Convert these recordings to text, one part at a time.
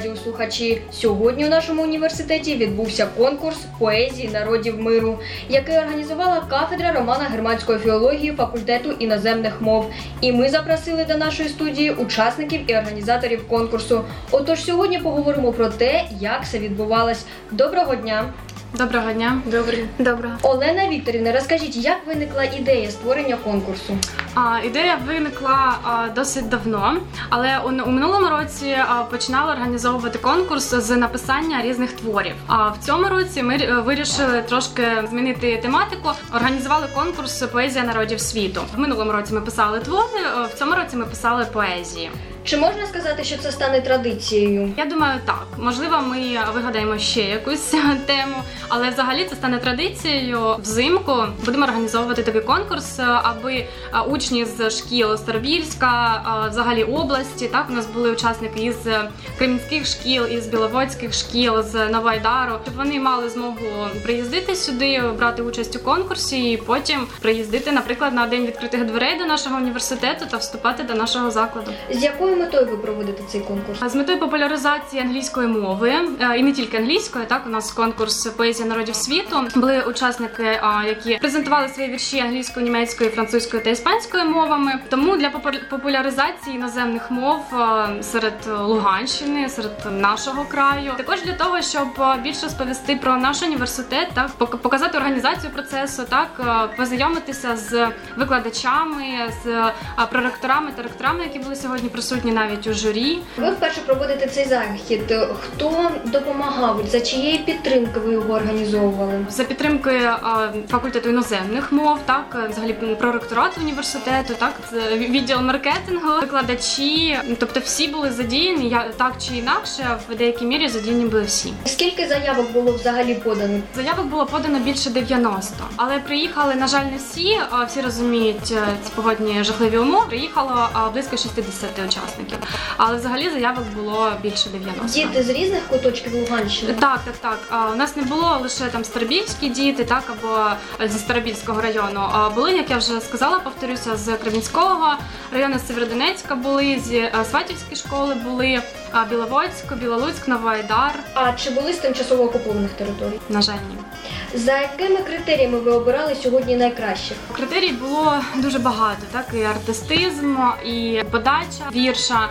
радіослухачі! Сьогодні у нашому університеті відбувся конкурс поезії народів миру, який організувала кафедра романо-германської філології факультету іноземних мов. І ми запросили до нашої студії учасників і організаторів конкурсу. Отож, сьогодні поговоримо про те, як все відбувалось. Доброго дня! Доброго дня. Доброго. Олена Вікторівна, розкажіть, як виникла ідея створення конкурсу? Ідея виникла досить давно, але у минулому році починали організовувати конкурс з написання різних творів. А в цьому році ми вирішили трошки змінити тематику, організували конкурс «Поезія народів світу». В минулому році ми писали твори, в цьому році ми писали поезії. Чи можна сказати, що це стане традицією? Я думаю, так. Можливо, ми вигадаємо ще якусь тему, але взагалі це стане традицією. Взимку будемо організовувати такий конкурс, аби учні з шкіл Старобільська, взагалі області, так, у нас були учасники із кремінських шкіл, із біловодських шкіл, з Новоайдару, щоб вони мали змогу приїздити сюди, брати участь у конкурсі і потім приїздити, наприклад, на День відкритих дверей до нашого університету та вступати до нашого закладу. З якою метою ви проводите цей конкурс? З метою популяризації англійської мови, і не тільки англійської, так, у нас конкурс «Поезія народів світу». Були учасники, які презентували свої вірші англійською, німецькою, французькою та іспанською мовами. Тому для популяризації іноземних мов серед Луганщини, серед нашого краю, також для того, щоб більше сповісти про наш університет, так, показати організацію процесу, так, познайомитися з викладачами, з проректорами та ректорами, які були сьогодні присутні навіть у журі. Ви вперше проводите цей захід. Хто допомагав? За чиєї підтримки ви його організовували? За підтримки факультету іноземних мов, так, взагалі проректорату університету, так, відділ маркетингу, викладачі, тобто всі були задіяні, так чи інакше, в деякій мірі задіяні були всі. Скільки заявок було взагалі подано? Заявок було подано більше 90, але приїхали, на жаль, не всі розуміють ці погодні жахливі умови, приїхало близько 60 учасників, але взагалі заявок було більше 90. Діти з різних куточків Луганщини? Так. У нас не було лише там старобільські діти, так, або зі Старобільського району. Були, як я вже сказала, повторюся, з Кремінського району, з Сєвєродонецька були, зі Сватівської школи були, Біловодськ, Білолуцьк, Новоайдар. А чи були з тимчасово окупованих територій? На жаль, ні. За якими критеріями ви обирали сьогодні найкращих? Критерій було дуже багато, так, і артистизм, і подача вірша,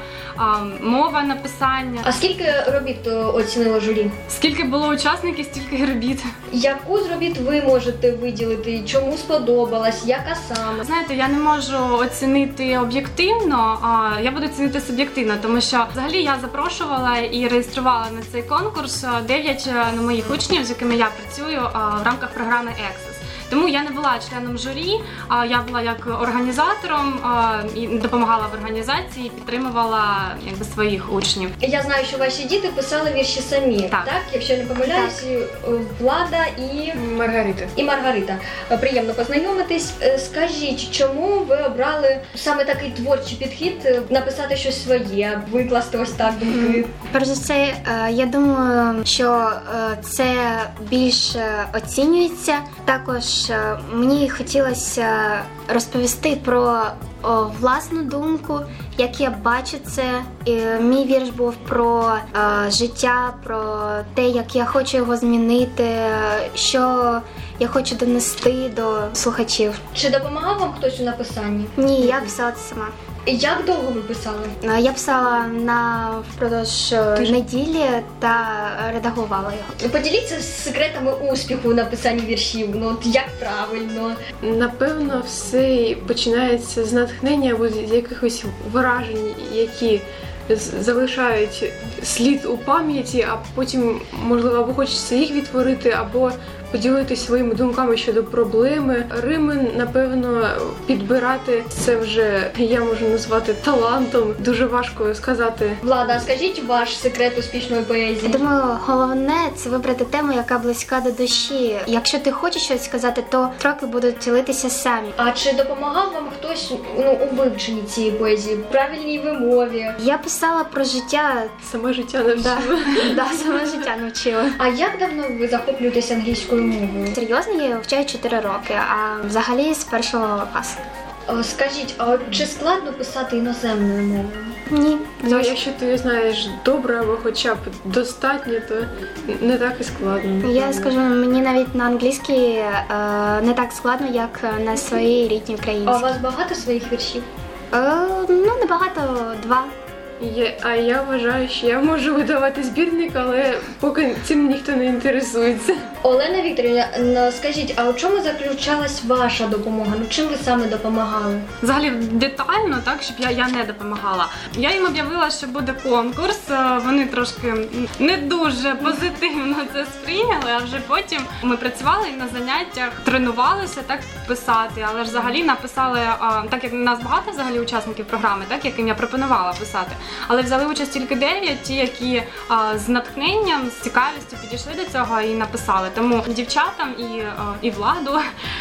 мова написання. А скільки робіт оцінило журі? Скільки було учасників, стільки робіт. Яку з робіт ви можете виділити? Чому сподобалась? Яка саме? Знаєте, я не можу оцінити об'єктивно, а я буду оцінити суб'єктивно, тому що взагалі я запрошувала і реєструвала на цей конкурс 9 моїх учнів, з якими я працюю в рамках програми Access. Тому я не була членом журі, я була як організатором і допомагала в організації, підтримувала якби своїх учнів. Я знаю, що ваші діти писали вірші самі, так? Якщо не помиляюсь, Влада і Маргарита. Приємно познайомитись. Скажіть, чому ви обрали саме такий творчий підхід, написати щось своє, викласти ось так думки? Перш за все, я думаю, що це більш оцінюється. Також мені хотілося розповісти про власну думку, як я бачу це. Мій вірш був про життя, про те, як я хочу його змінити, що я хочу донести до слухачів. Чи допомагав вам хтось у написанні? Ні, я писала це сама. Як довго ви писали? Я писала впродовж неділі та редагувала його. Поділіться секретами успіху у написанні віршів. От як правильно? Напевно, все починається з натхнення або з якихось вражень, які залишають слід у пам'яті, а потім, можливо, або хочеться їх відтворити, або поділитися своїми думками щодо проблеми. Рими, напевно, підбирати це вже я можу назвати талантом. Дуже важко сказати. Влада, скажіть ваш секрет успішної поезії. Думаю, головне – це вибрати тему, яка близька до душі. Якщо ти хочеш щось сказати, то строки будуть тілитися самі. А чи допомагав вам хтось у вивченні цієї поезії, правильній вимові? Я писала про життя. Саме життя навчила. Саме життя навчила. А як давно ви захоплюєтесь англійською мовою? Серйозно, я її вивчаю 4 роки, а взагалі з 1 класу. Скажіть, а чи складно писати іноземною мовою? Ні. Ну, якщо ти знаєш добре або хоча б достатньо, то не так і складно. Я скажу, мені навіть на англійській не так складно, як на своїй рідній А у українській. вас багато своїх віршів? Ну, небагато, 2. А я вважаю, що я можу видавати збірник, але поки цим ніхто не інтересується. Олена Вікторівна, скажіть, а у чому заключалась ваша допомога? Ну чим ви саме допомагали? Взагалі детально, так, щоб я не допомагала. Я їм об'явила, що буде конкурс. Вони трошки не дуже позитивно це сприйняли, а вже потім ми працювали і на заняттях тренувалися так писати, але ж взагалі написали, так як у нас багато взагалі учасників програми, так, яким я пропонувала писати. Але взяли участь тільки 9, ті, які з натхненням, з цікавістю підійшли до цього і написали. Тому дівчатам і Владу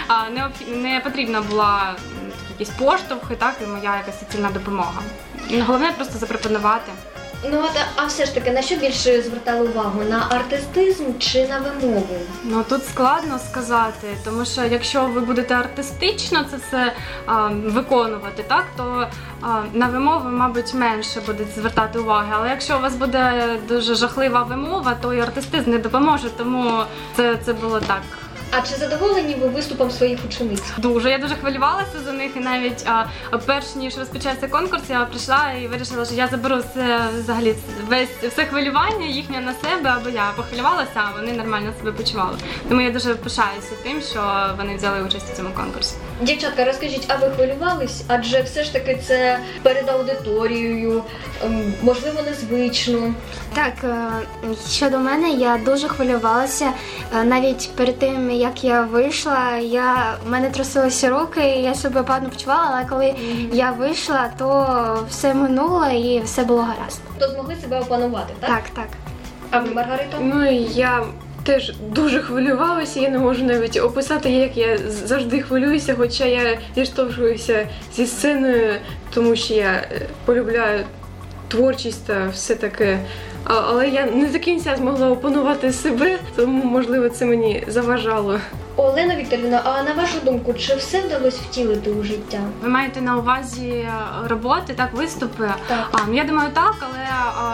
не потрібна була якісь поштовхи, так, і моя якась суцільна допомога. Головне просто запропонувати. Ну а все ж таки, на що більше звертали увагу? На артистизм чи на вимову? Ну тут складно сказати, тому що якщо ви будете артистично це все виконувати, так, то на вимову, мабуть, менше будуть звертати уваги. Але якщо у вас буде дуже жахлива вимова, то і артистизм не допоможе, тому це було так. А чи задоволені ви виступом своїх учениць? Дуже. Я дуже хвилювалася за них, і навіть перш ніж розпочався конкурс, я прийшла і вирішила, що я заберу взагалі все хвилювання їхнє на себе, аби я похвилювалася, а вони нормально себе почували. Тому я дуже пишаюся тим, що вони взяли участь у цьому конкурсі. Дівчатка, розкажіть, а ви хвилювались? Адже все ж таки це перед аудиторією, можливо, незвично. Так, щодо мене, я дуже хвилювалася. Навіть перед тим, як я вийшла, в мене трусилися руки, я себе погано почувала, але коли я вийшла, то все минуло і все було гаразд. То змогли себе опанувати, так? Так, так. А ви, Маргарита? Ну і я теж дуже хвилювалася, я не можу навіть описати, як я завжди хвилююся, хоча я зіштовхуюся зі сценою, тому що я полюбляю творчість та все таке. Але я не до кінця змогла опанувати себе, тому, можливо, це мені заважало. Олена Вікторівна, а на вашу думку, чи все вдалося втілити у життя? Ви маєте на увазі роботи, так, виступи? Так. Я думаю, так, але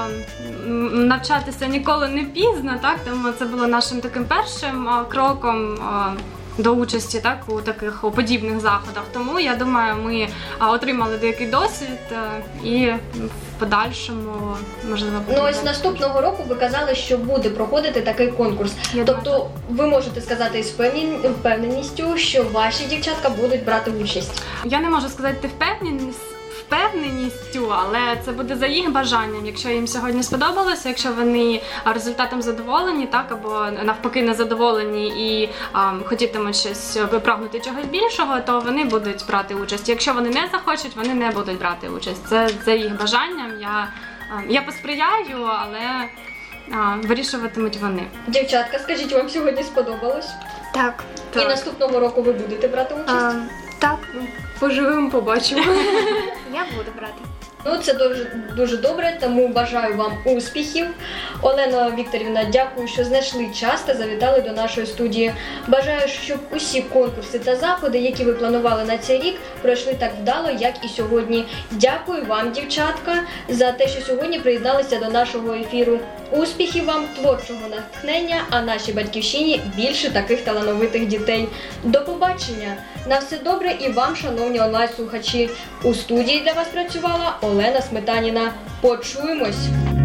навчатися ніколи не пізно, так, тому це було нашим таким першим кроком до участі, так, у подібних заходах. Тому, я думаю, ми отримали деякий досвід і в подальшому, можливо, Ну ось наступного року ви казали, що буде проходити такий конкурс. Тобто ви можете сказати із впевненістю, що ваші дівчатка будуть брати участь. Я не можу сказати впевненістю, але це буде за їх бажанням. Якщо їм сьогодні сподобалося, якщо вони результатом задоволені, так, або навпаки незадоволені і хотітимуть щось прагнути чогось більшого, то вони будуть брати участь. Якщо вони не захочуть, вони не будуть брати участь. Це за їх бажанням. Я посприяю, але вирішуватимуть вони. Дівчатка, скажіть, вам сьогодні сподобалось? Так. І наступного року ви будете брати участь? Так, Поживемо, побачимо. я буду брати. Ну, це дуже добре, тому бажаю вам успіхів. Олена Вікторівна, дякую, що знайшли час та завітали до нашої студії. Бажаю, щоб усі конкурси та заходи, які ви планували на цей рік, пройшли так вдало, як і сьогодні. Дякую вам, дівчатка, за те, що сьогодні приєдналися до нашого ефіру. Успіхів вам, творчого натхнення, а нашій батьківщині більше таких талановитих дітей. До побачення! На все добре і вам, шановні онлайн-слухачі. У студії для вас працювала Олена Сметаніна. Почуємось!